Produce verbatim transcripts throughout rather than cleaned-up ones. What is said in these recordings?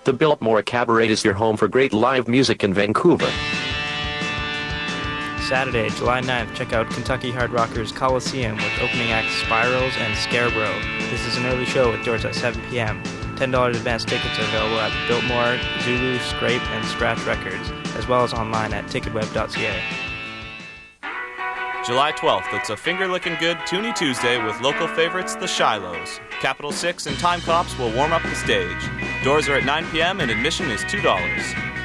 The Biltmore Cabaret is your home for great live music in Vancouver. Saturday, July ninth, check out Kentucky Hard Rockers Coliseum with opening acts Spirals and Scarecrow. This is an early show with doors at seven p.m. ten dollars advance tickets are available at Biltmore, Zulu, Scrape, and Scratch Records, as well as online at ticketweb dot c a. July twelfth, it's a finger-licking good Toonie Tuesday with local favorites, the Shilohs. Capital Six and Time Cops will warm up the stage. Doors are at nine p.m. and admission is two dollars.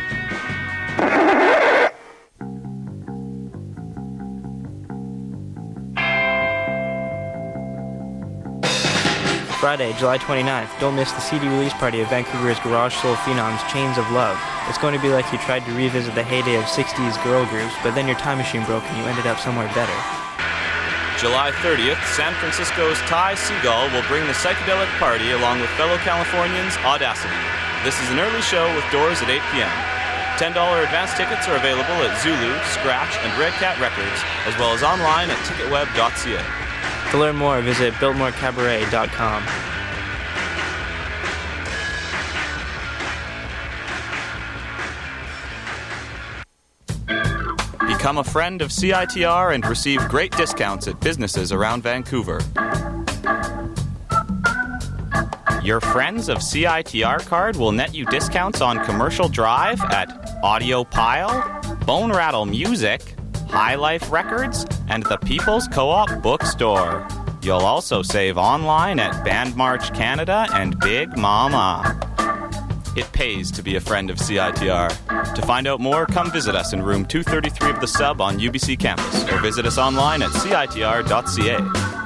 Friday, July twenty-ninth, don't miss the C D release party of Vancouver's Garage Soul Phenoms Chains of Love. It's going to be like you tried to revisit the heyday of sixties girl groups, but then your time machine broke and you ended up somewhere better. July thirtieth, San Francisco's Ty Seagull will bring the psychedelic party along with fellow Californians Audacity. This is an early show with doors at eight p.m. ten dollars advance tickets are available at Zulu, Scratch, and Red Cat Records, as well as online at ticketweb dot c a. To learn more, visit biltmore cabaret dot com. Become a friend of C I T R and receive great discounts at businesses around Vancouver. Your Friends of C I T R card will net you discounts on Commercial Drive at Audiopile, Bone Rattle Music, High Life Records, and the People's Co-op Bookstore. You'll also save online at Bandmarch Canada and Big Mama. It pays to be a friend of C I T R. To find out more, come visit us in room two thirty-three of the Sub on U B C campus, or visit us online at c i t r dot c a.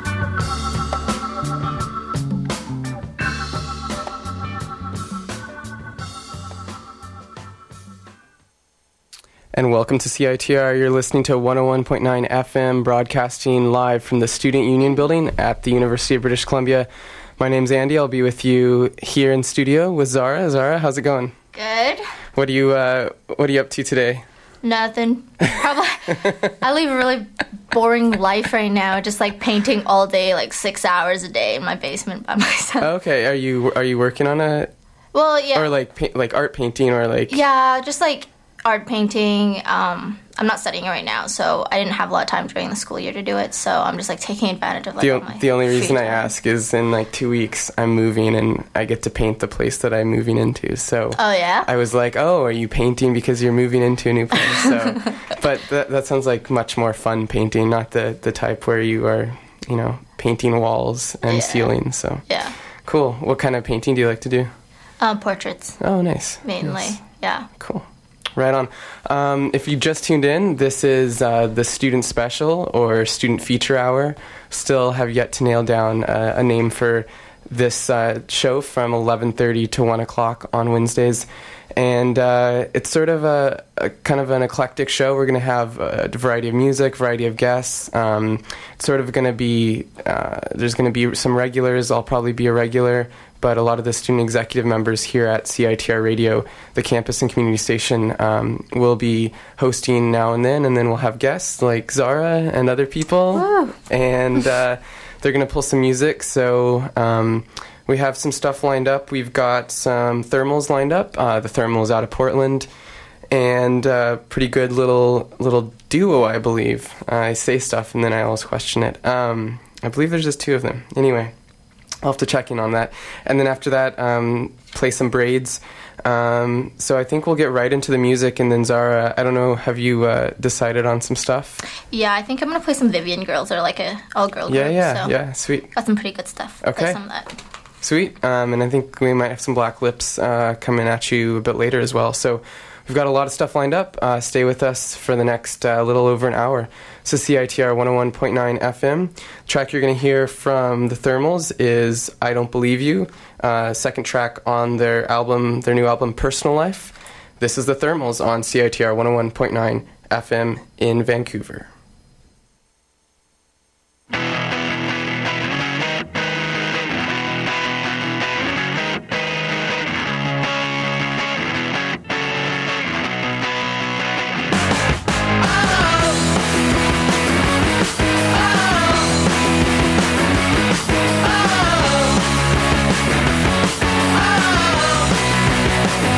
And welcome to C I T R. You're listening to one oh one point nine F M, broadcasting live from the Student Union Building at the University of British Columbia. My name's Andy. I'll be with you here in studio with Zara. Zara, how's it going? Good. What are you uh, What are you up to today? Nothing. Probably. I live a really boring life right now, just like painting all day, like six hours a day in my basement by myself. Okay. Are you Are you working on a? Well, yeah. Or like pa- like art painting or like. Yeah, just like art painting. Um, I'm not studying it right now, so I didn't have a lot of time during the school year to do it. So I'm just like taking advantage of like the, all my the only free reason time. I ask is in like two weeks I'm moving and I get to paint the place that I'm moving into. So Oh yeah. I was like, oh, are you painting because you're moving into a new place? So, but that that sounds like much more fun painting, not the the type where you are, you know, painting walls and Yeah. ceilings. So Yeah. cool. What kind of painting do you like to do? Um, portraits Oh, nice. mainly. Nice. Yeah. Cool. Right on. Um, if you just tuned in, this is uh, the student special or student feature hour. Still have yet to nail down uh, a name for this uh, show from eleven thirty to one o'clock on Wednesdays. And uh, it's sort of a, a kind of an eclectic show. We're going to have a variety of music, variety of guests. Um, it's sort of going to be, uh, there's going to be some regulars. I'll probably be a regular. But a lot of the student executive members here at C I T R Radio, the campus and community station, um, will be hosting now and then, and then we'll have guests like Zara and other people, Woo. and uh, they're going to pull some music. So um, we have some stuff lined up. We've got some thermals lined up. Uh, the thermals out of Portland, and uh, pretty good little little duo, I believe. Uh, I say stuff and then I always question it. Um, I believe there's just two of them. Anyway. I'll have to check in on that. And then after that, um, play some braids. Um, so I think we'll get right into the music. And then Zara, I don't know, have you uh, decided on some stuff? Yeah, I think I'm gonna play some Vivian Girls or like a all girl Yeah, group. yeah, so yeah, sweet. got some pretty good stuff. Play Okay. some of that. Sweet. Um, and I think we might have some Black Lips uh, coming at you a bit later as well. So we've got a lot of stuff lined up. Uh, stay with us for the next uh, little over an hour. So C I T R one oh one point nine F M. The track you're going to hear from the Thermals is I Don't Believe You, uh, second track on their album, their new album, Personal Life. This is the Thermals on C I T R one oh one point nine F M in Vancouver. Oh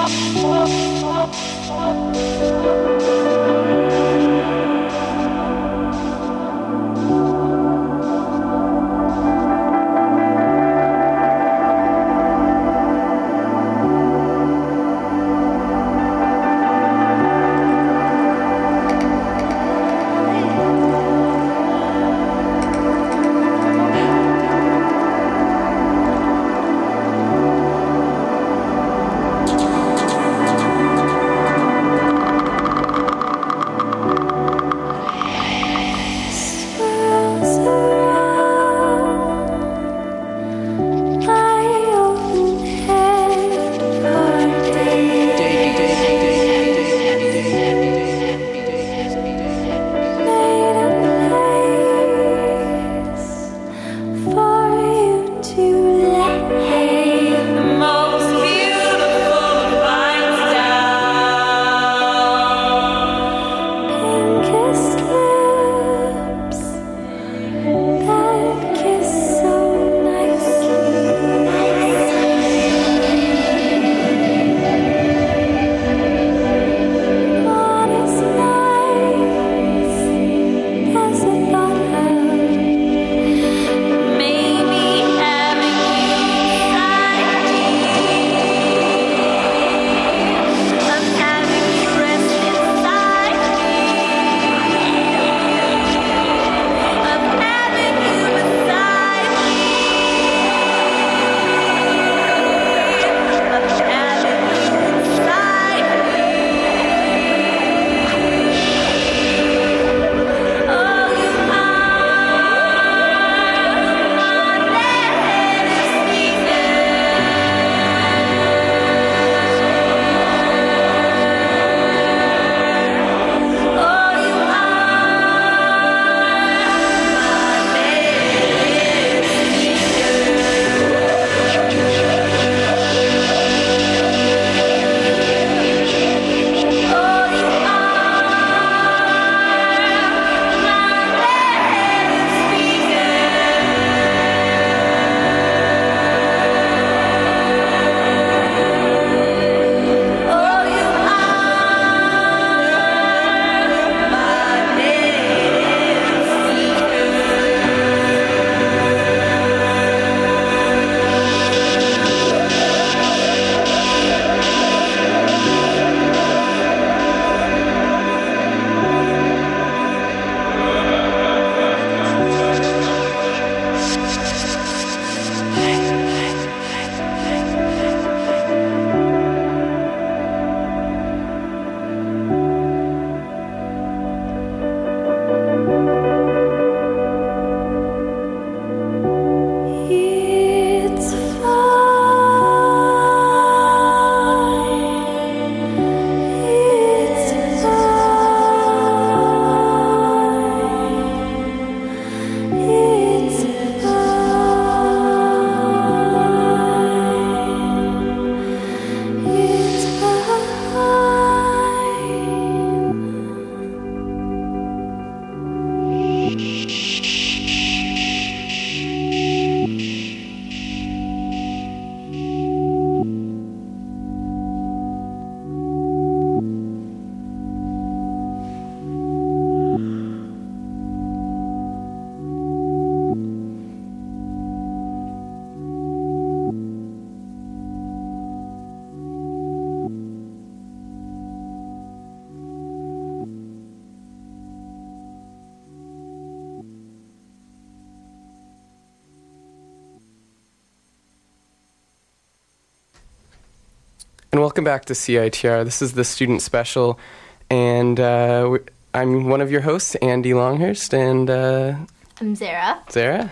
And welcome back to C I T R. This is the Student Special, and uh, I'm one of your hosts, Andy Longhurst, and uh, I'm Zara. Zara,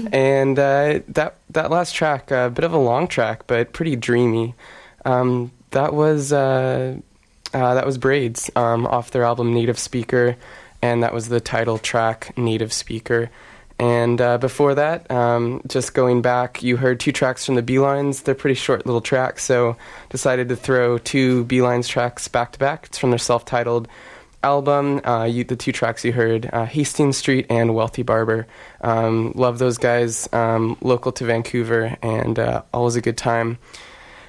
and uh, that that last track, a bit of a long track, but pretty dreamy. Um, that was uh, uh, that was Braids um, off their album Native Speaker, and that was the title track, Native Speaker. And uh, before that, um, just going back, you heard two tracks from the Beelines. They're pretty short little tracks, so decided to throw two Beelines tracks back to back. It's from their self-titled album. Uh, you, the two tracks you heard, uh, Hastings Street and Wealthy Barber. Um, love those guys, um, local to Vancouver, and uh, always a good time.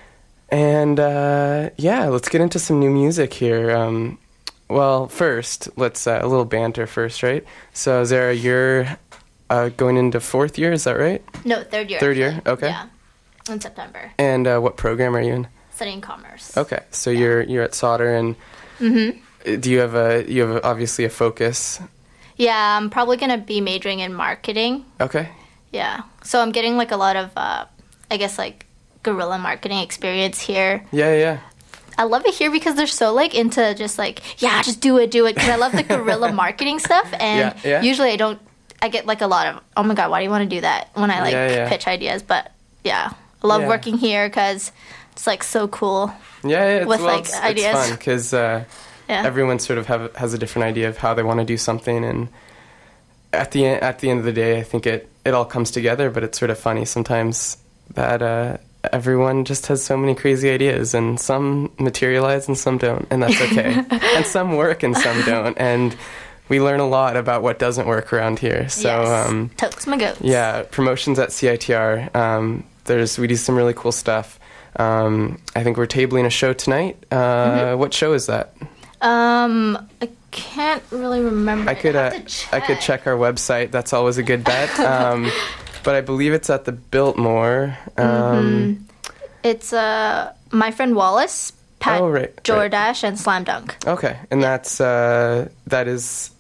And uh, yeah, let's get into some new music here. Um, well, first, let's uh, a little banter first, right? So, Zara, you're uh, going into fourth year, is that right? No, third year. Third year, actually. okay. Yeah, in September. And uh, what program are you in? Studying commerce. Okay, so you're you're at Sauder, and Mm-hmm. do you have a you have obviously a focus? Yeah, I'm probably gonna be majoring in marketing. Okay. Yeah, so I'm getting like a lot of, uh, I guess like guerrilla marketing experience here. Yeah, yeah. I love it here because they're so like into just like, yeah, just do it, do it. Because I love the guerrilla marketing stuff, and Yeah, yeah. usually I don't. I get like a lot of, oh my god, why do you want to do that when I like Yeah, yeah. pitch ideas? But yeah, I love Yeah. working here because it's like so cool. Yeah, yeah. It's, With, well, like, it's, ideas. It's fun because uh, Yeah. everyone sort of have, has a different idea of how they want to do something, and at the en- at the end of the day, I think it it all comes together. But it's sort of funny sometimes that uh, everyone just has so many crazy ideas, and some materialize and some don't, and that's okay. And some work and some don't, and we learn a lot about what doesn't work around here. So. yes. Um, Totes my goats. Yeah, promotions at C I T R. Um, there's we do some really cool stuff. Um, I think we're tabling a show tonight. Uh, Mm-hmm. What show is that? Um, I can't really remember. I could have uh, to I could check our website. That's always a good bet. Um, but I believe it's at the Biltmore. Um, It's uh my friend Wallace, Pat Oh, right, right. Jordash, and Slam Dunk. Okay, and that's uh, that is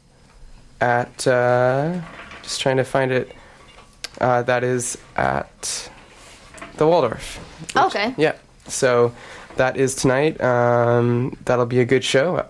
at. Uh, just trying to find it. Uh, that is at the Waldorf. Okay. Yeah. So that is tonight. Um, that'll be a good show.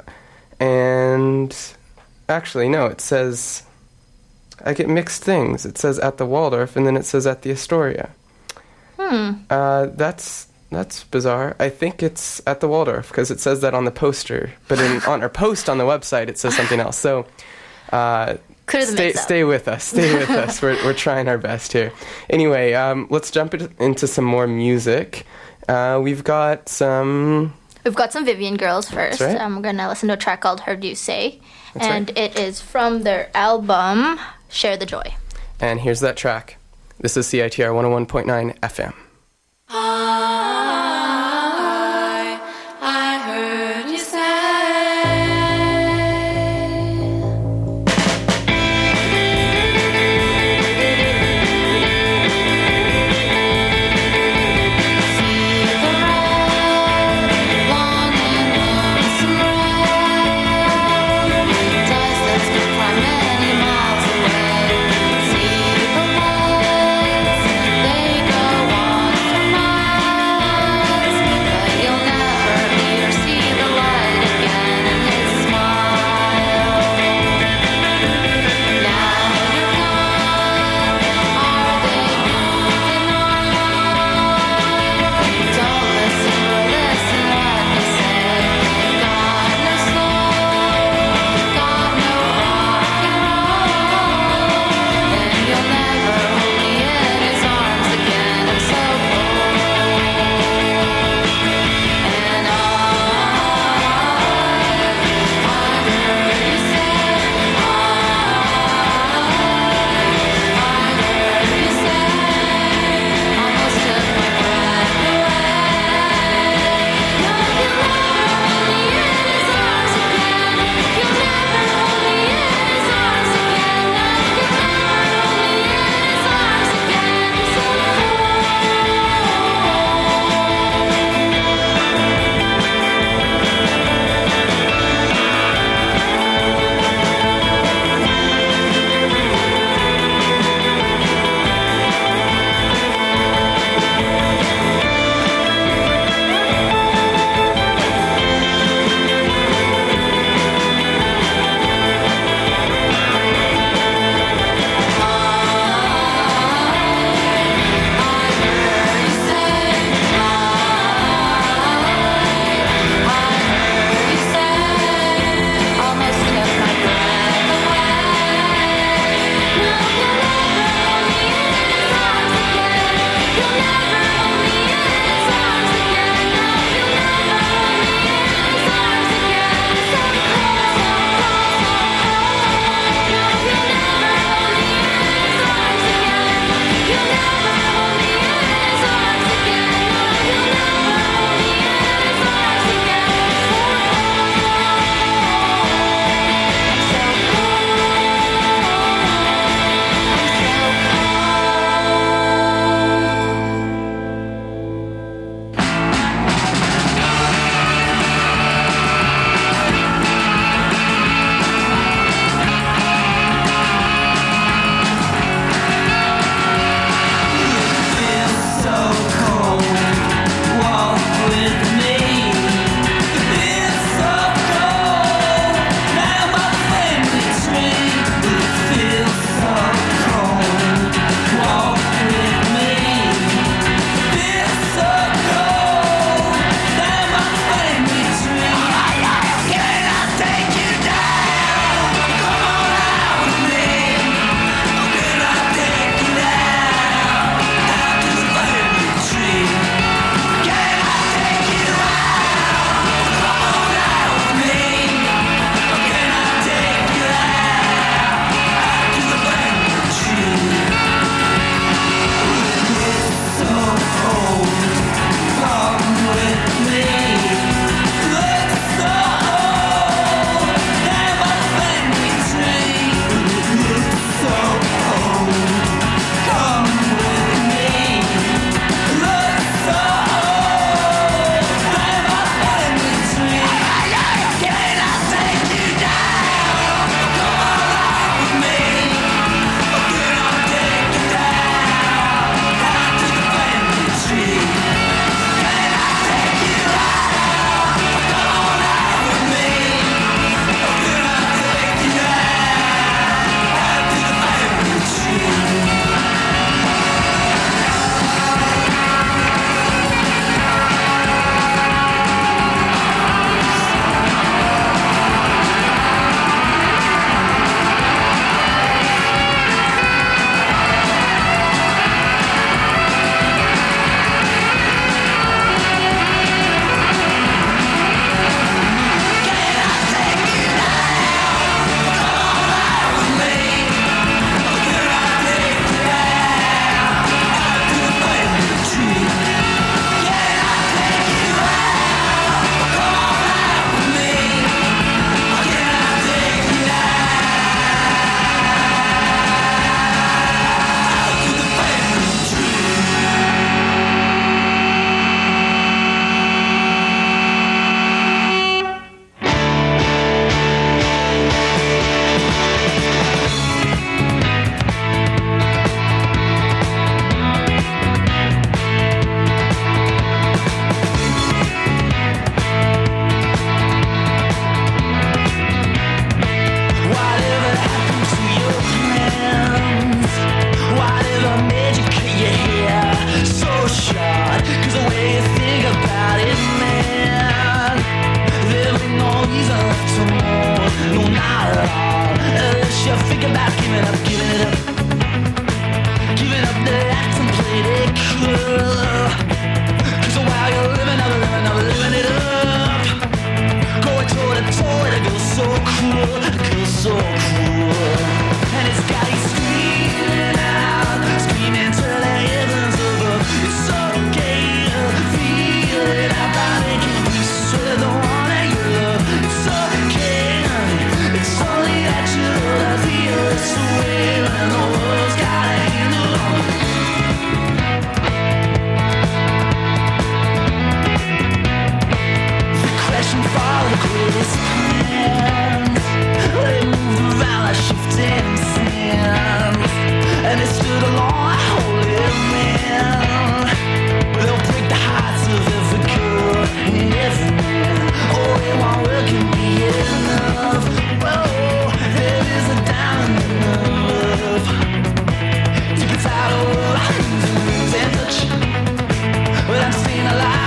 And actually, no, it says I get mixed things. It says at the Waldorf, and then it says at the Astoria. Hmm. Uh, that's that's bizarre. I think it's at the Waldorf because it says that on the poster, but in, on our post on the website it says something else. So. Uh, Could have Stay, mixed up. stay with us. Stay with us. We're we're trying our best here. Anyway, um, let's jump it- into some more music. Uh, we've got some. We've got some Vivian Girls first. That's right. Um, we're gonna listen to a track called "Heard You Say," That's and right. it is from their album "Share the Joy." And here's that track. This is C I T R one oh one point nine F M. I, I heard you say. See the road, long and lonesome road, dust that's been quite many miles away. See the lights, they go on for miles.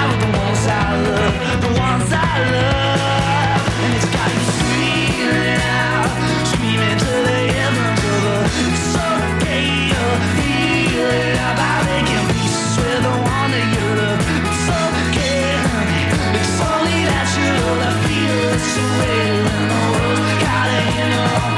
ride with the ones I love, the ones I love. And it's got you screaming out, screaming to the heavens of the. It's okay to feel it about making peace with the one that you love. It's okay, honey. It's only that you love that feels so real and the world's got it in your own.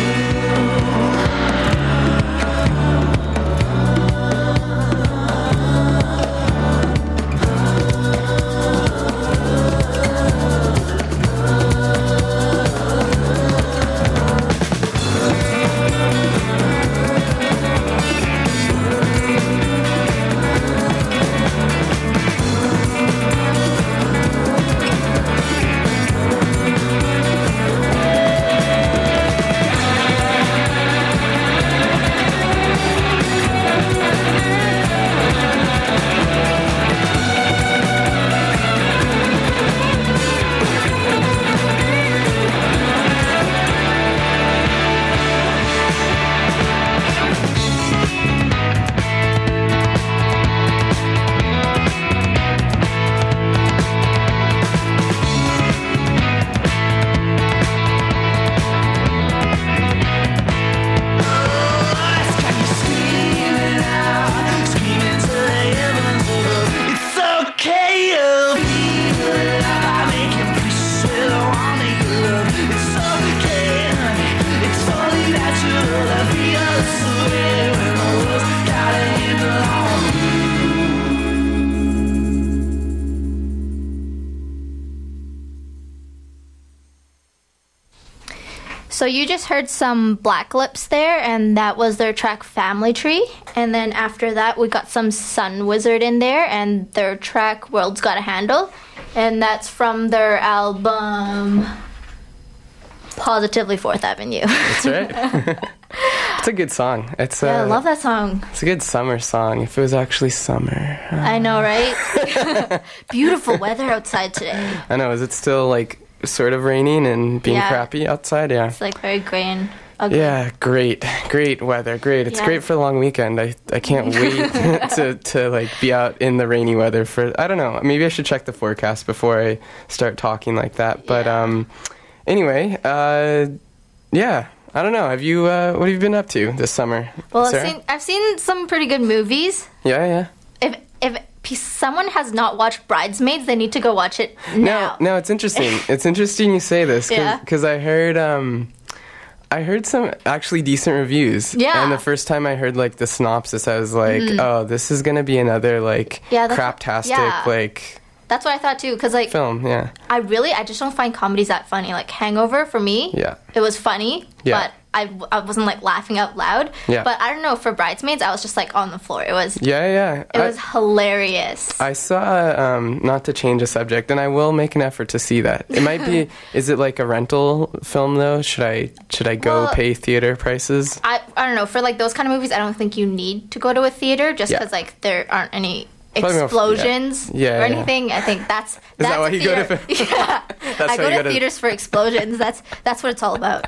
So you just heard some Black Lips there, and that was their track Family Tree. And then after that, we got some Sun Wizard in there, and their track World's Got a Handle. And that's from their album Positively Fourth Avenue. That's right. It's a good song. It's Yeah, a, I love that song. It's a good summer song. If it was actually summer. Uh, I know, right? Beautiful weather outside today. I know. Is it still like sort of raining and being Yeah. crappy outside? Yeah. It's like very gray and ugly. Yeah, great, great weather, great. It's Yeah. great for the long weekend. I I can't wait to to like be out in the rainy weather for. I don't know. Maybe I should check the forecast before I start talking like that. But Yeah. um, anyway, uh, yeah. I don't know. Have you? Uh, what have you been up to this summer? Well, I've Sarah? seen, I've seen some pretty good movies. Yeah, yeah. If if p- someone has not watched Bridesmaids, they need to go watch it now. No, no, it's interesting. It's interesting you say this Yeah. because I heard um, I heard some actually decent reviews. Yeah. And the first time I heard like the synopsis, I was like, oh, this is gonna be another like Yeah, that's- craptastic yeah. like That's what I thought too, because like film. Yeah. I really I just don't find comedies that funny. Like Hangover for me, Yeah. it was funny, Yeah. but I, I wasn't like laughing out loud. Yeah. But I don't know, for Bridesmaids, I was just like on the floor. It was Yeah, yeah. it I, was hilarious. I saw um, not to change the subject, and I will make an effort to see that. It might be. Is it like a rental film though? Should I should I go Well, pay theater prices? I I don't know, for like those kind of movies, I don't think you need to go to a theater just Yeah. because like there aren't any Probably more- explosions yeah. Yeah, or yeah. anything. I think that's Is that's that why you go to theater- fi- Yeah, That's I why go you to go to- theaters for explosions. That's that's what it's all about.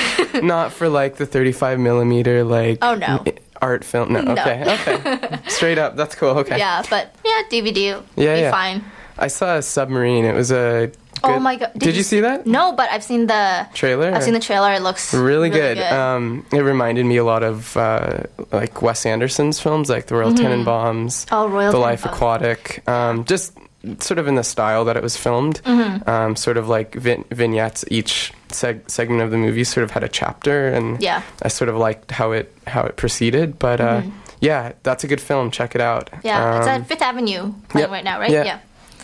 Not for like the thirty-five millimeter like Oh, no. art film. No, No. okay, okay. Straight up, that's cool. Okay. Yeah, but yeah, D V D, Yeah, be yeah. fine. I saw a Submarine. It was a. Oh good- my god! Did, you see that No, but I've seen the trailer? I've seen the trailer. It looks Really, good. Um, it reminded me a lot of uh, like Wes Anderson's films, like The Royal Tenenbaums, Oh, Royal The Life Tenenbaums. Aquatic. Um, just sort of in the style that it was filmed. Mm-hmm. Um, sort of like vin- vignettes. Each seg- segment of the movie sort of had a chapter, and Yeah. I sort of liked how it how it proceeded. But uh, yeah, that's a good film. Check it out. Mm-hmm. Yeah, it's Um, at Fifth Avenue playing yep. right now, right? Yeah.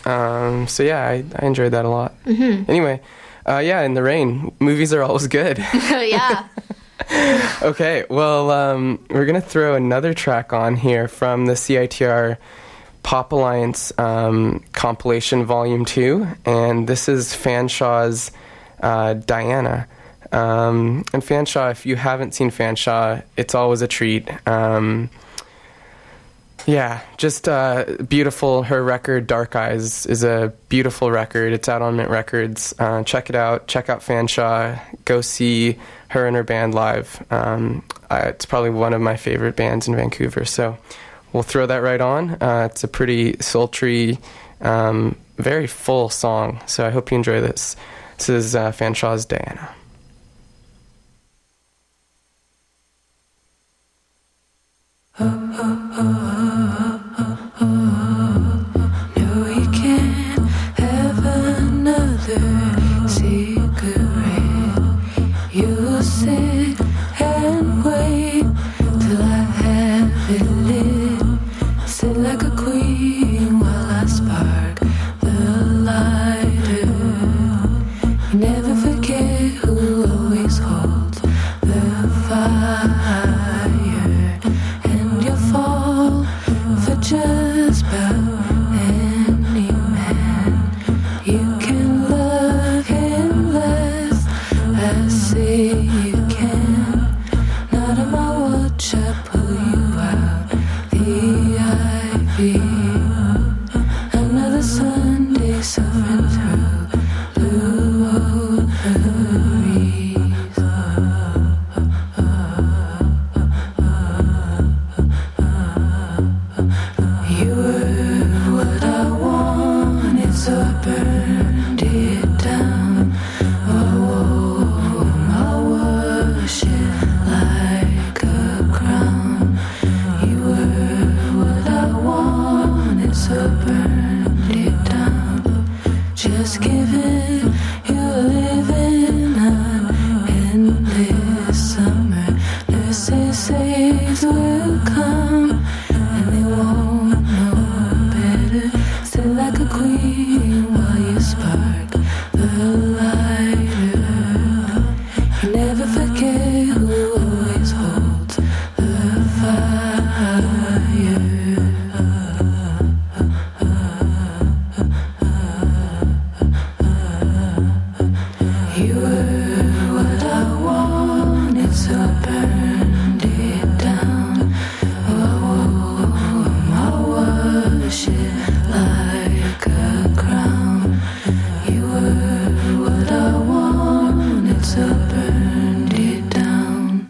Um, so yeah, I, I enjoyed that a lot. Mm-hmm. Anyway, uh, yeah, in the rain, movies are always good. Yeah. Okay, well, um, we're gonna throw another track on here from the C I T R Pop Alliance um, compilation Volume Two, and this is Fanshaw's uh, Diana. Um, and Fanshawe, if you haven't seen Fanshawe, it's always a treat. Um, Yeah, just uh, beautiful. Her record, Dark Eyes, is a beautiful record. It's out on Mint Records. Uh, check it out. Check out Fanshawe. Go see her and her band live. Um, uh, it's probably one of my favorite bands in Vancouver. So we'll throw that right on. Uh, it's a pretty sultry, um, very full song, so I hope you enjoy this. This is uh, Fanshaw's Diana. No, we can't have another cigarette. You'll sit and wait till I have it lit. Sit like a queen while I spark the lighter. You never forget who always holds the fire, and you'll fall for just about any man. You can love him less, I say you can. Not on my watch, I pull you out the ivy. Another Sunday suffering through blue ovaries. You were what I wanted, so I burned it down. Oh, I worship like a crown. You were what I wanted, so I burned it down. Just giving you a living an endless summer. Nurses say it will come, and they won't know better. Still like a queen while you spark the lighter. You never forget who always holds the fire. You were what I wanted, so I burned it down. Oh, I worship like a crown. You were what I wanted, so I burned it down.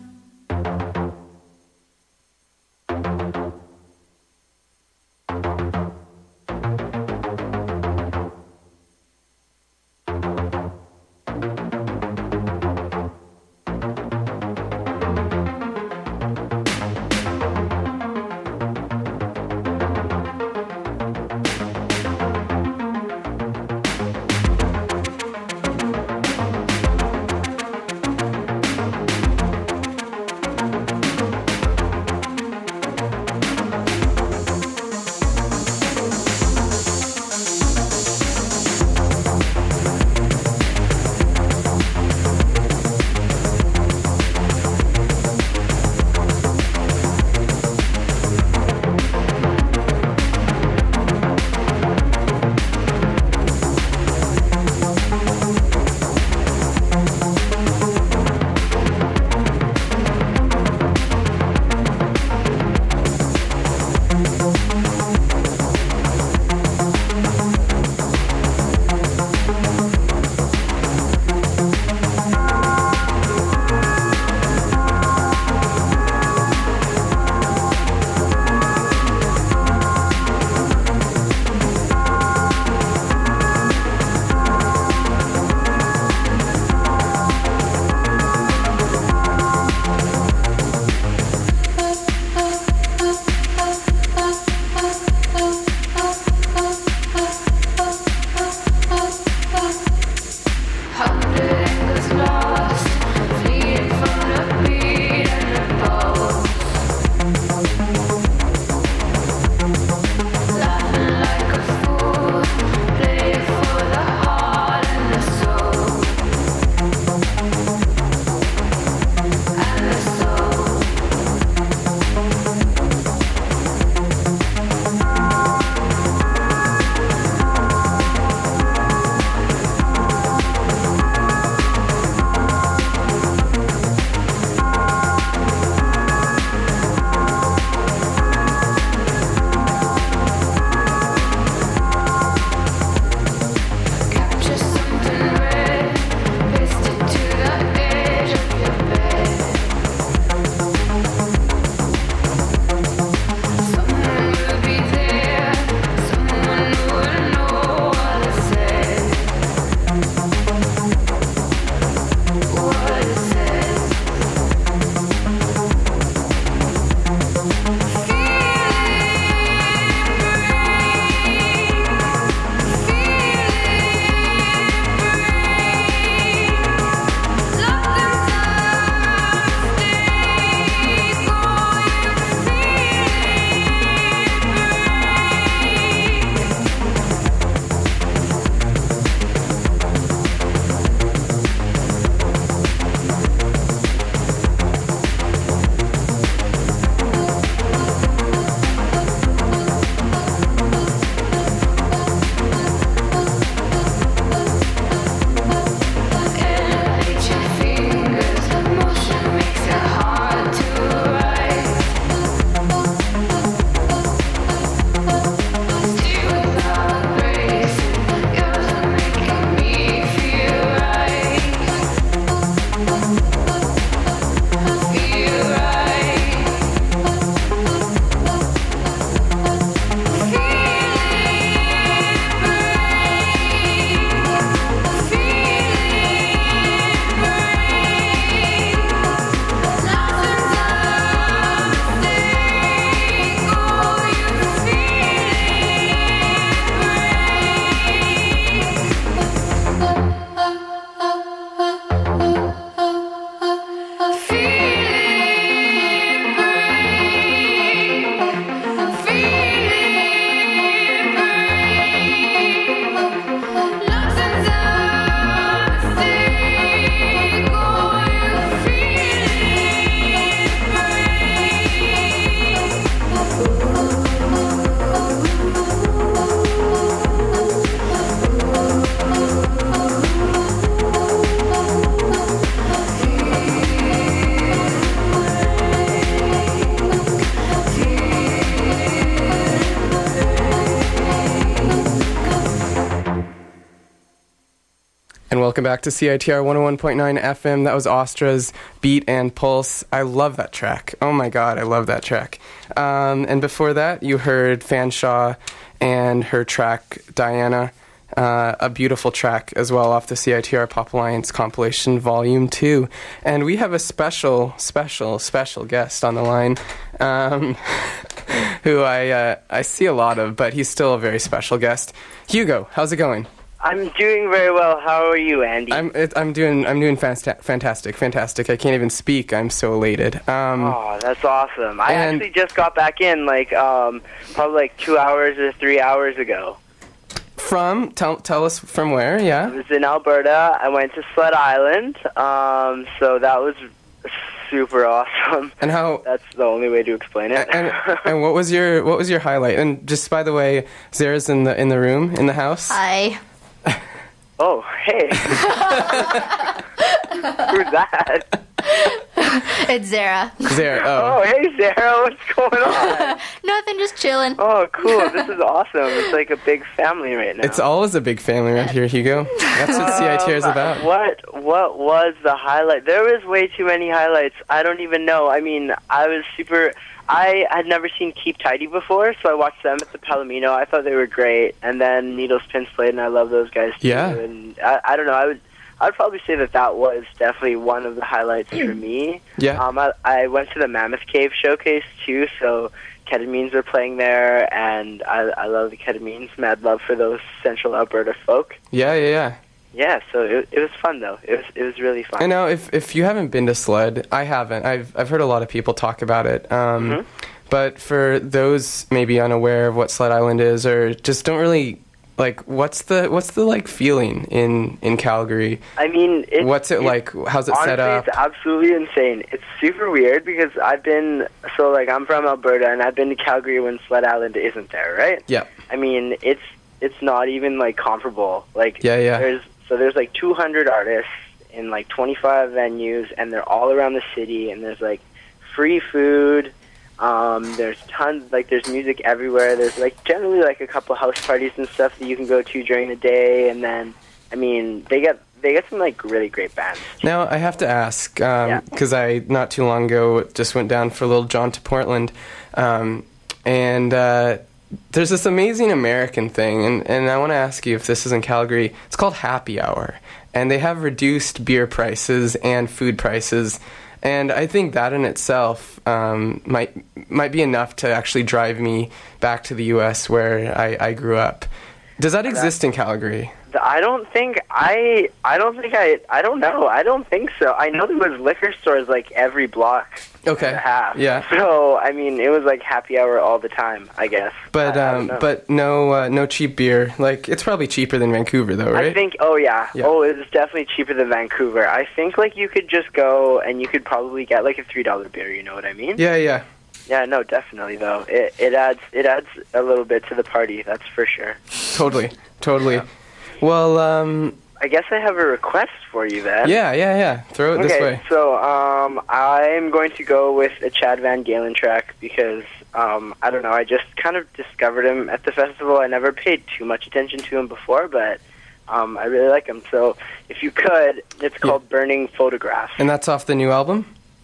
And welcome back to C I T R one oh one point nine F M. That was Austra's Beat and Pulse. I love that track. Oh my god, I love that track. Um, and before that, you heard Fanshawe and her track Diana, uh, a beautiful track as well off the C I T R Pop Alliance compilation Volume two. And we have a special, special, special guest on the line um, who I, uh, I see a lot of, but he's still a very special guest. Hugo, how's it going? I'm doing very well. How are you, Andy? I'm it, I'm doing I'm doing fanta- fantastic, fantastic. I can't even speak. I'm so elated. Um, oh, that's awesome. I and- actually just got back in, like um, probably like two hours or three hours ago. From tell tell us from where? I Yeah. was in Alberta. I went to Sled Island, um, so that was super awesome. And how? That's the only way to explain it. And, and what was your what was your highlight? And just by the way, Zara's in the in the room in the house. Hi. Oh, hey. Who's that? It's Zara. Zara. Oh, Oh. hey, Sarah. What's going on? Nothing, just chilling. Oh, cool. This is awesome. It's like a big family right now. It's always a big family around here, Hugo. That's what C I T R is Um, about. What what was the highlight? There was way too many highlights. I don't even know. I mean, I was super... I had never seen Keep Tidy before, so I watched them at the Palomino. I thought they were great. And then Needles Pins played, and I love those guys too. Yeah. And I, I don't know. I would I would probably say that that was definitely one of the highlights for me. Yeah. Um, I, I went to the Mammoth Cave showcase too, so Ketamines are playing there, and I, I love the Ketamines. Mad love for those Central Alberta folk. Yeah, yeah, yeah. Yeah, so it, it was fun though. It was it was really fun. I know if if you haven't been to Sled, I haven't. I've I've heard a lot of people talk about it. Um, Mhm. But for those maybe unaware of what Sled Island is, or just don't really like, what's the what's the like feeling in in Calgary? I mean, it's, What's it it's- like? How's it honestly, set up? it's absolutely insane. It's super weird because I've been so like I'm from Alberta and I've been to Calgary when Sled Island isn't there, right? Yeah. I mean, it's it's not even like comparable. Like Yeah, yeah. There's so there's like two hundred artists in like twenty-five venues, and they're all around the city. And there's like free food. Um, there's tons like there's music everywhere. There's like generally like a couple house parties and stuff that you can go to during the day. And then I mean they get they get some like really great bands. Now I have to ask because Yeah. I not too long ago just went down for a little jaunt to Portland, um, and uh, there's this amazing American thing, and, and I want to ask you if this is in Calgary. It's called Happy Hour, and they have reduced beer prices and food prices, and I think that in itself um, might might be enough to actually drive me back to the U S where I, I grew up. Does that exist in Calgary? I don't think I I don't think I I don't know. I don't think so. I know there was liquor stores like every block Okay. and a half. Yeah. So I mean, it was like happy hour all the time, I guess. But I, I don't um, know. but no uh, no cheap beer. Like it's probably cheaper than Vancouver though, right? I think oh yeah. Yeah. Oh, it's definitely cheaper than Vancouver. I think like you could just go and you could probably get like a three dollar beer. You know what I mean? Yeah, yeah. Yeah. No, definitely though. It it adds it adds a little bit to the party. That's for sure. Totally, totally. Yeah. Well, um, I guess I have a request for you then. yeah, yeah, yeah. Throw it Okay, this way. so um, I'm going to go with a Chad Van Galen track because um, I don't know. I just kind of discovered him at the festival. I never paid too much attention to him before, but um, I really like him. So if you could, it's called Burning Photographs. And that's off the new album,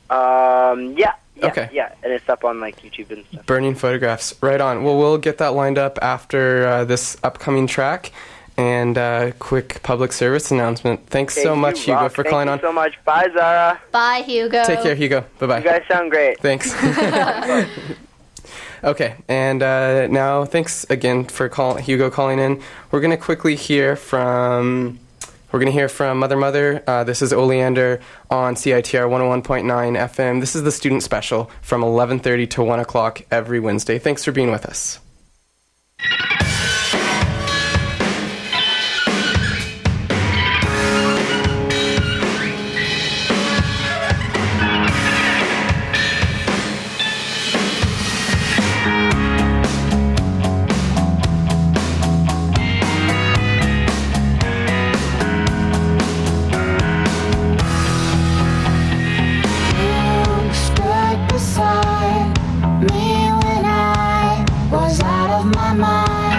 Um, yeah, yeah, Okay. yeah, and it's up on like YouTube and stuff. Burning Photographs. Right on. Well, we'll get that lined up after uh, this upcoming track. And uh, quick public service announcement. Thanks Okay, so you much, Hugo, rock. for Thank calling you on. so much. Bye, Zara. Bye, Hugo. Take care, Hugo. Bye-bye. You guys sound great. Thanks. Okay, and uh, now thanks again for call, Hugo calling in. We're gonna quickly hear from we're gonna hear from Mother Mother. Uh, this is Oleander on C I T R one oh one point nine F M. This is the student special from eleven thirty to one o'clock every Wednesday. Thanks for being with us. You stood beside me when I was out of my mind.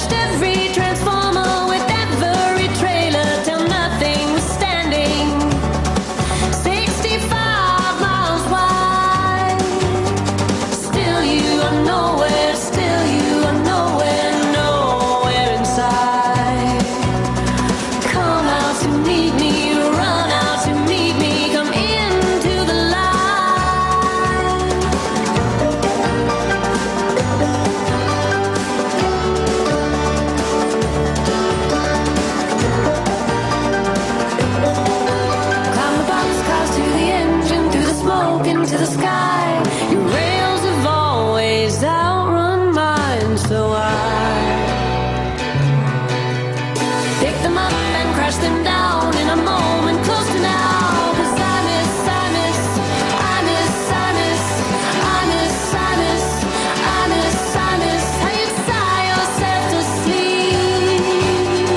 smashed every transformer with every trailer till nothing was standing. sixty-five miles wide. Still you are nowhere, still you are nowhere, nowhere inside. Come out to meet me, run out to meet me, come into the light. Climb the boxcars to the engine, through the smoke into the sky. Your rails have always outrun mine, so I pick them up and crash them down in a moment close to now. 'Cause I miss, I miss, I miss, I miss, I miss, I miss, I miss, I miss how you sigh yourself to sleep.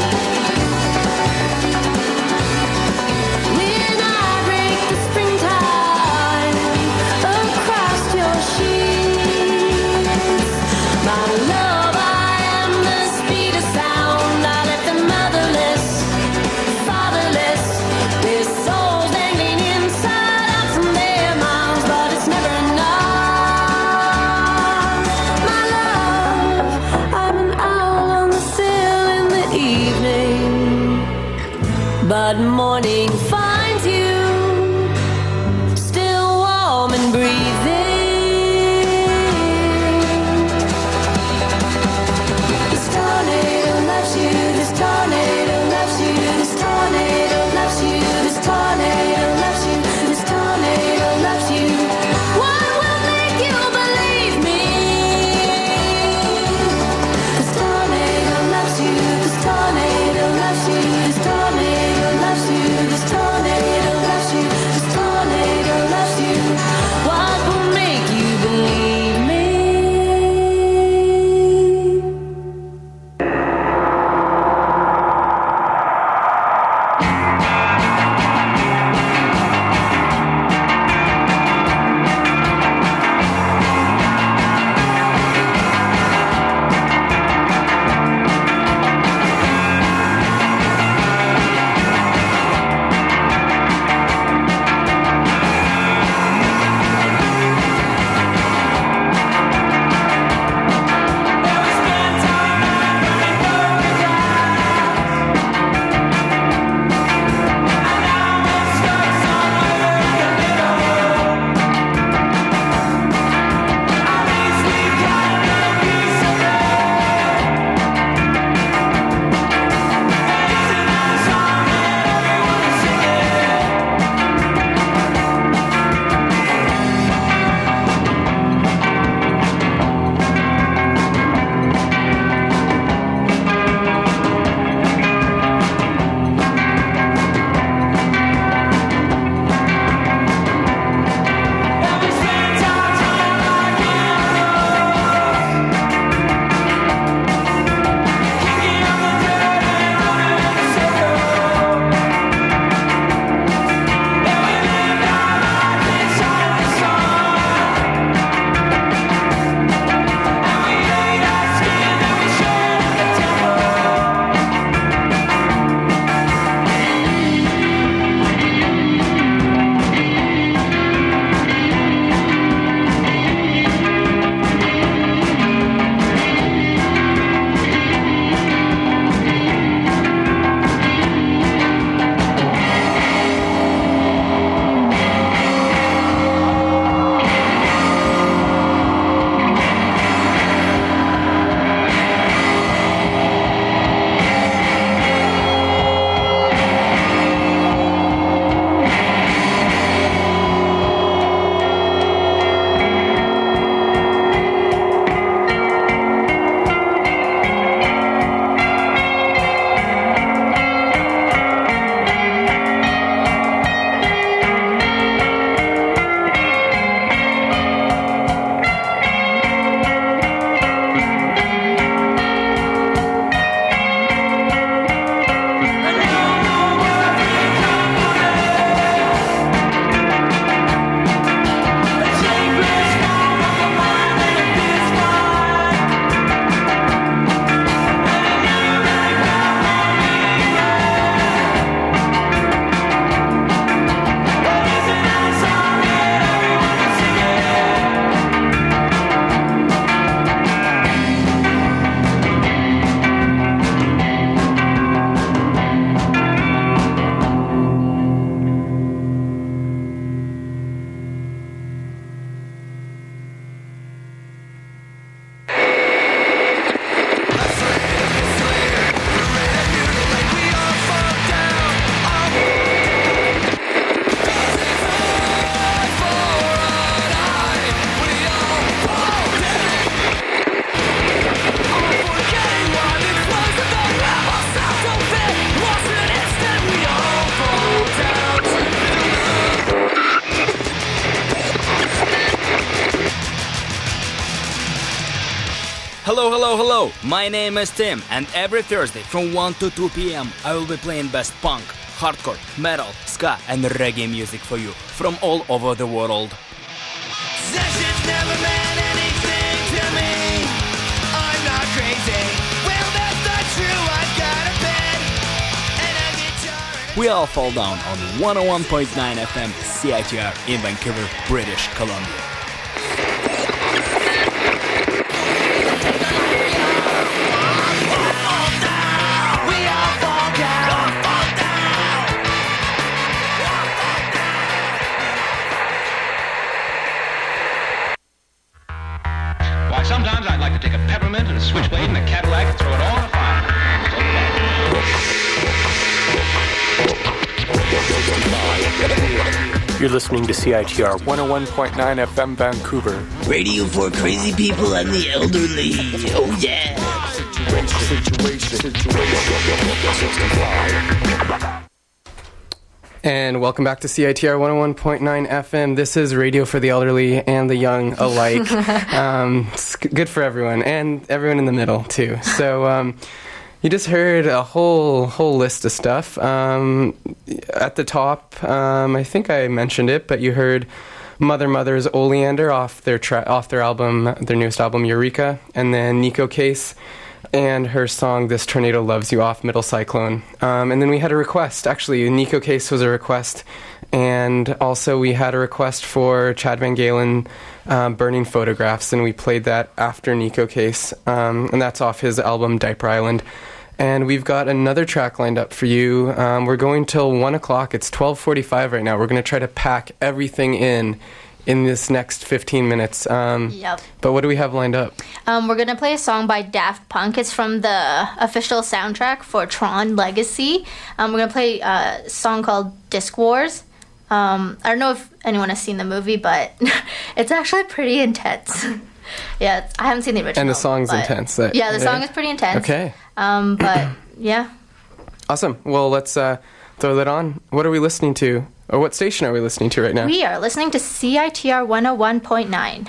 When I break the springtime across your sheets, my love, I am the speed of sound. I let the motherless, fatherless, their souls dangling inside out from their mouths, but it's never enough. My love, I'm an owl on the sill in the evening, but morning finds you still warm and breathing. This tornado loves you, this tornado loves you, this tornado loves you, this tornado loves you, this tornado loves you. What will make you believe me? This tornado loves you, this tornado loves you, this tornado loves you, this Hello, hello, hello. My name is Tim, and every Thursday from one to two p.m. I will be playing best punk, hardcore, metal, ska, and reggae music for you from all over the world. Sessions never meant anything to me. I'm not crazy. Well, that's not true. I've got a bed and a guitar. And We all fall down on one oh one point nine F M C I T R in Vancouver, British Columbia. we all fall down. Why, sometimes I'd like to take a peppermint and a switchblade and a Cadillac and throw it all in a fire. You're listening to C I T R one oh one point nine F M Vancouver. Radio for crazy people and the elderly. Oh yeah. And welcome back to C I T R one oh one point nine F M. This is radio for the elderly and the young alike. um, it's g- good for everyone, and everyone in the middle, too. So um, you just heard a whole whole list of stuff. Um, at the top, um, I think I mentioned it, but you heard Mother Mother's Oleander off their tra- off their album, their newest album, Eureka, and then Nico Case and her song This Tornado Loves You off Middle Cyclone. Um, and then we had a request. Actually, Nico Case was a request. And also we had a request for Chad Van Galen, um, Burning Photographs, and we played that after Nico Case. Um, and that's off his album Diaper Island. And we've got another track lined up for you. Um, we're going till one o'clock. It's twelve forty-five right now. We're going to try to pack everything in in this next fifteen minutes. Um, Yep. But what do we have lined up? Um, we're gonna play a song by Daft Punk. It's from the official soundtrack for Tron Legacy. Um, we're gonna play a song called Disc Wars. Um, I don't know if anyone has seen the movie, but it's actually pretty intense. yeah, it's, I haven't seen the original. And the song's but- intense. That, Yeah, the song is pretty intense. Okay. Um, but yeah. Awesome. Well, let's uh, throw that on. What are we listening to? Or what station are we listening to right now? We are listening to C I T R one oh one point nine.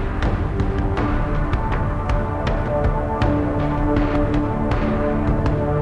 we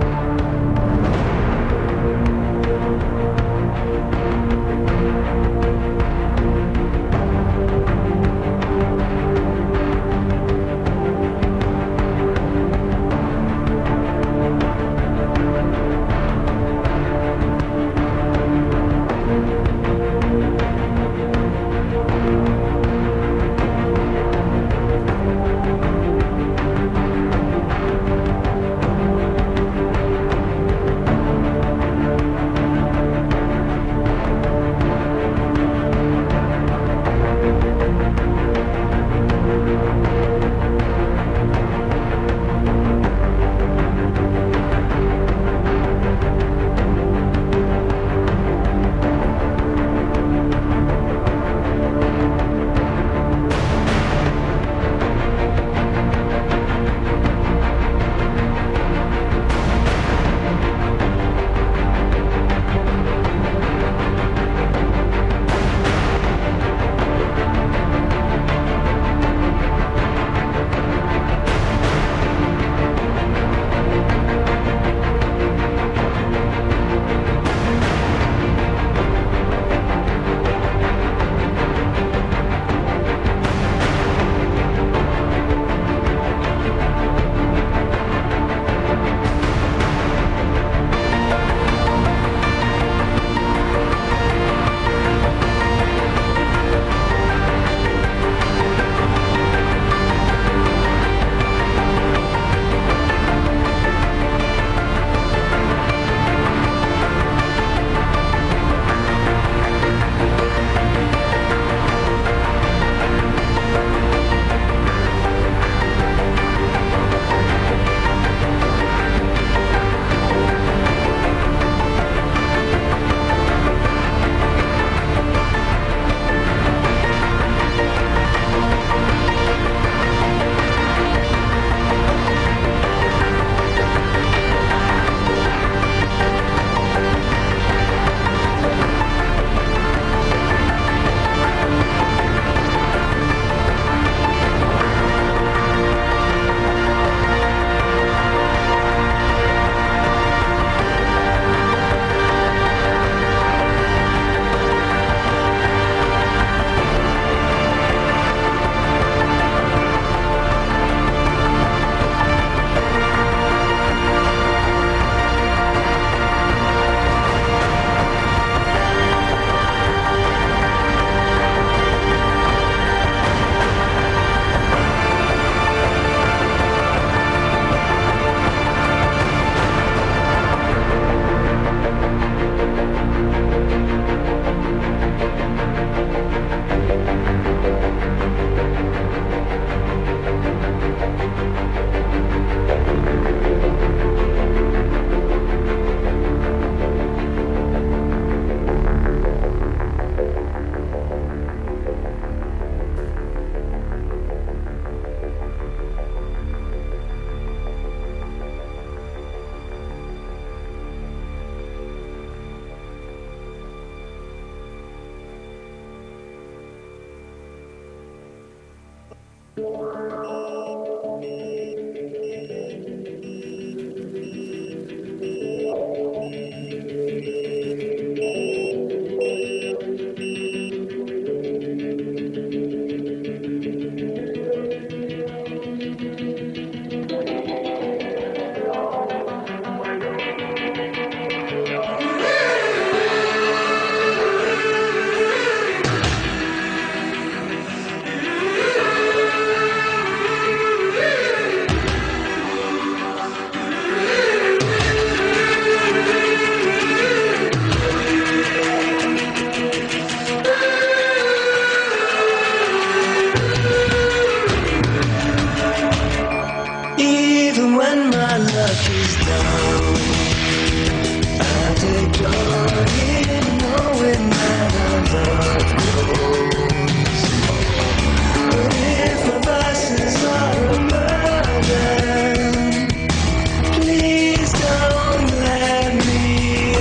Even when my luck is down, I take joy in knowing that our love grows. But if my vices are a burden, please don't let me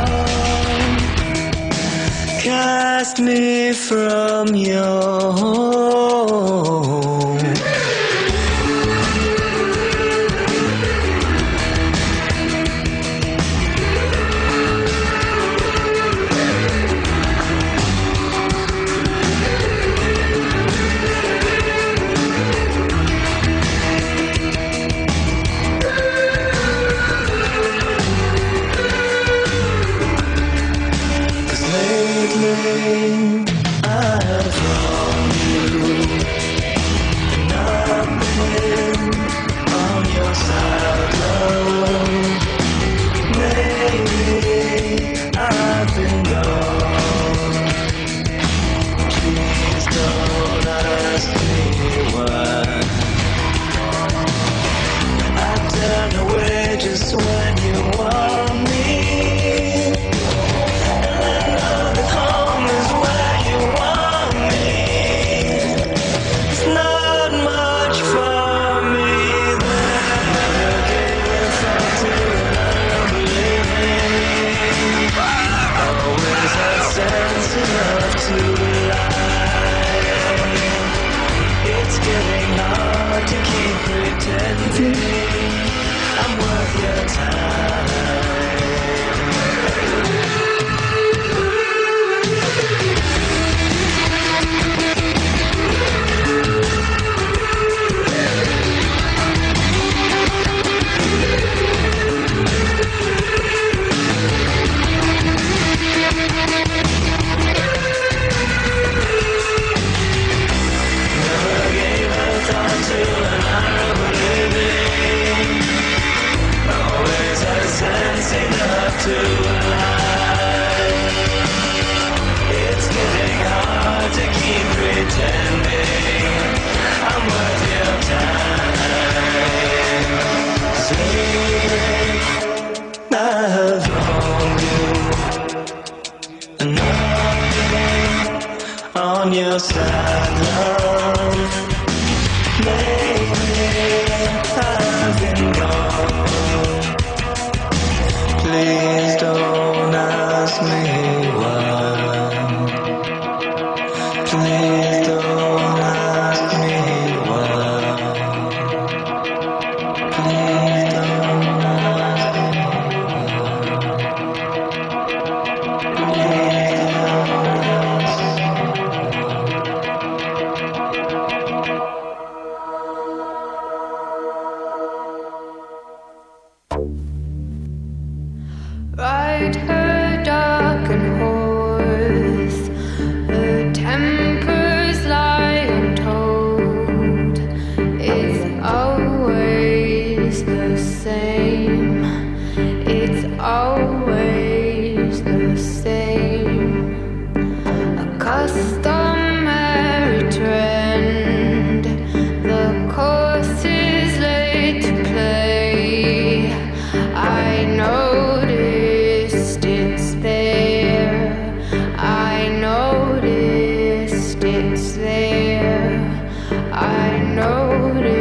off. Cast me from your home. Just when you want me, and I know that home is where you want me. It's not much for me that I never gave a thought to unbelieving. Always had sense enough to lie. It's getting hard to keep pretending I'm worth your time. Never gave a thought to an honorable living. Always had sense enough to lie. It's getting hard to keep pretending I'm worth your time. Sleeping, I have wronged you, and nothing on your side, love. Lately, I've been gone. Please don't ask me why. Please don't ask me why. Please don't ask me why. Please don't ask Ride her darkened horse, her tempers lie untold. It's always the same, it's always the same. A customary trend, the course is laid to play. I noticed it's there, I noticed it's there, I noticed.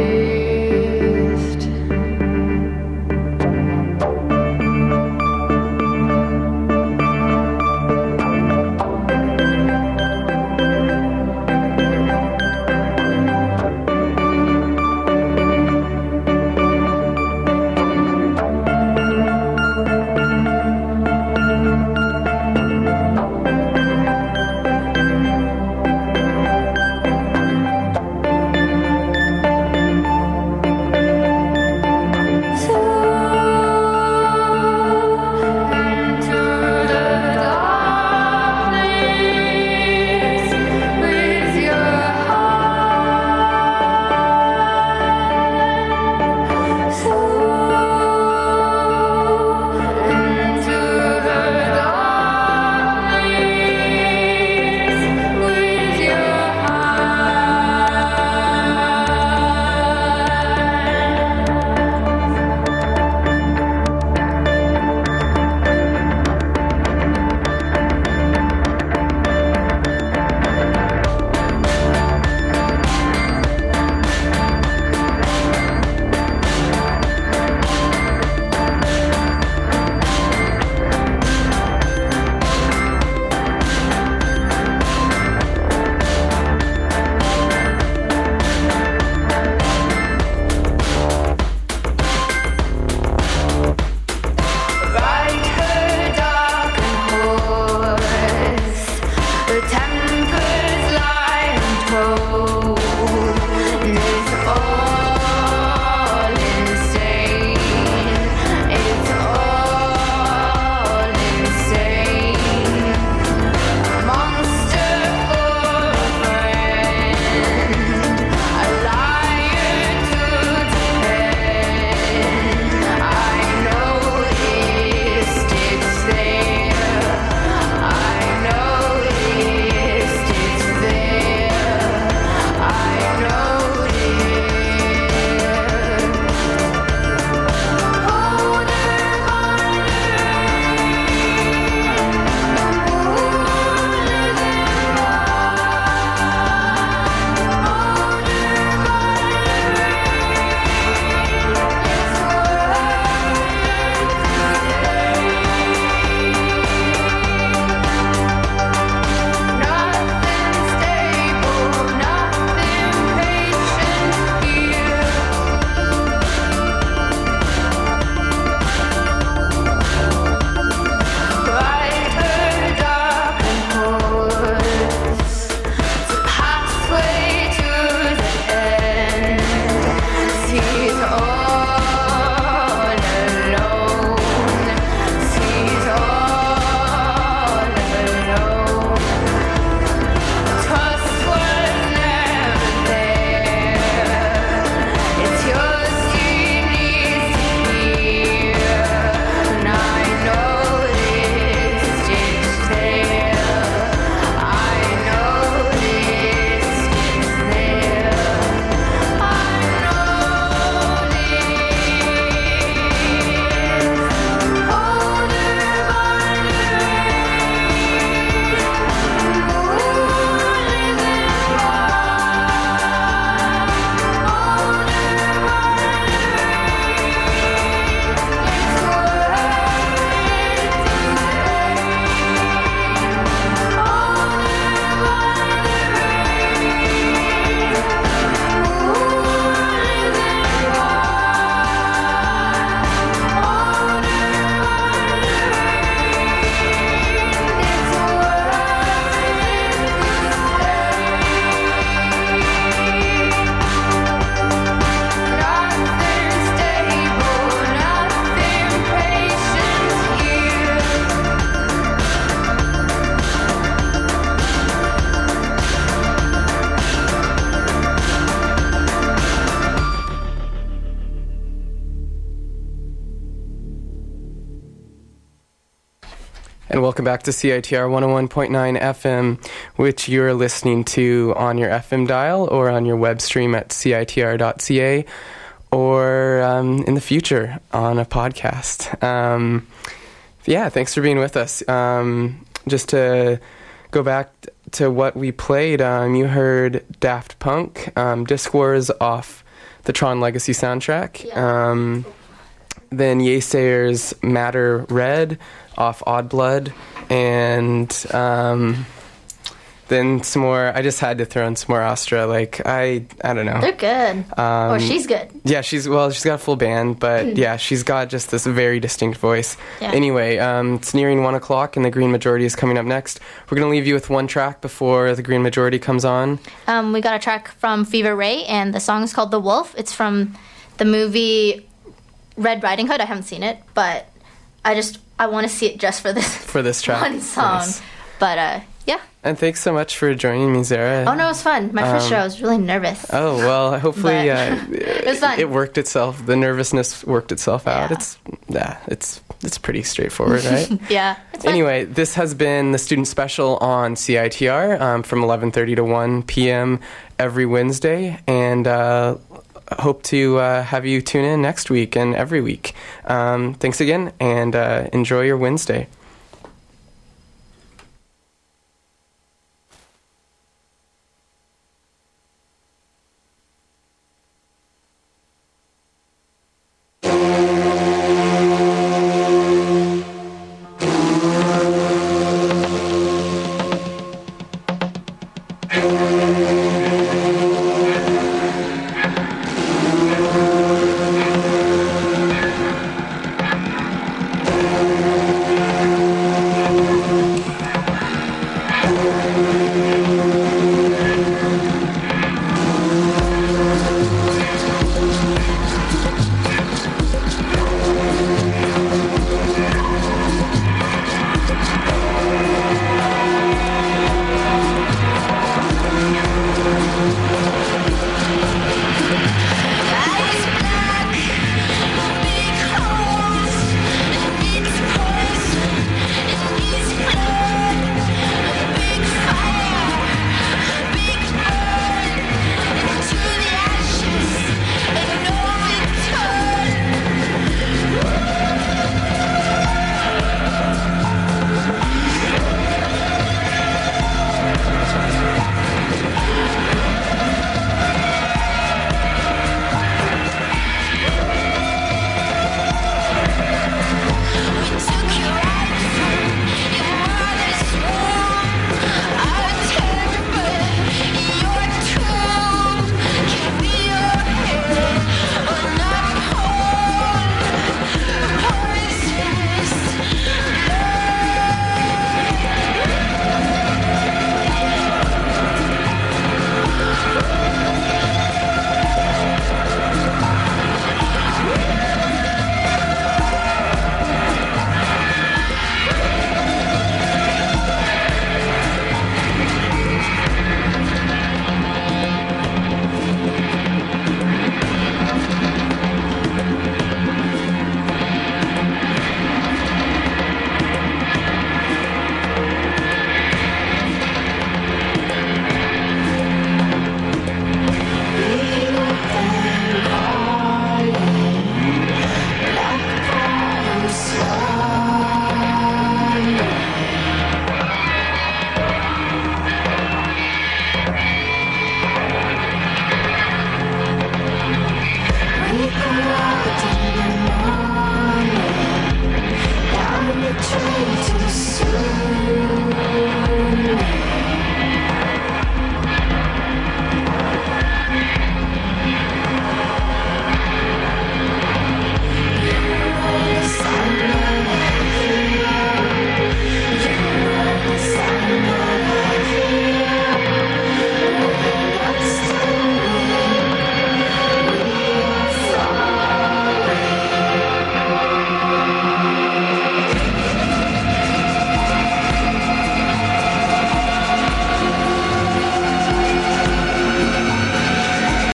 welcome back to C I T R one oh one point nine F M, which you're listening to on your F M dial or on your web stream at C I T R dot C A, or um, in the future on a podcast. Um, yeah, thanks for being with us. Um, just to go back to what we played, um, you heard Daft Punk, um, Disc Wars off the Tron Legacy soundtrack. Yeah. Um, then Yeasayers' Matter Red off Odd Blood, and um, then some more. I just had to throw in some more Astra. Like I, I don't know. They're good. Um, or she's good. Yeah, she's well. She's got a full band, but yeah, she's got just this very distinct voice. Yeah. Anyway, um, it's nearing one o'clock, and the Green Majority is coming up next. We're gonna leave you with one track before the Green Majority comes on. Um, we got a track from Fever Ray, and the song is called "The Wolf." It's from the movie Red Riding Hood. I haven't seen it, but I just I want to see it just for this for this track. one song. Nice. But uh, yeah. And thanks so much for joining me, Zara. Oh no, it was fun. My first Um, show, I was really nervous. Oh well, hopefully But uh, it was fun. It worked itself. The nervousness worked itself out. Yeah. It's yeah, it's it's pretty straightforward, right? Yeah. It's fun. Anyway, this has been the student special on C I T R um, from eleven thirty to one p.m. every Wednesday, and uh, hope to uh, have you tune in next week and every week. Um, thanks again, and uh, enjoy your Wednesday. Thank you.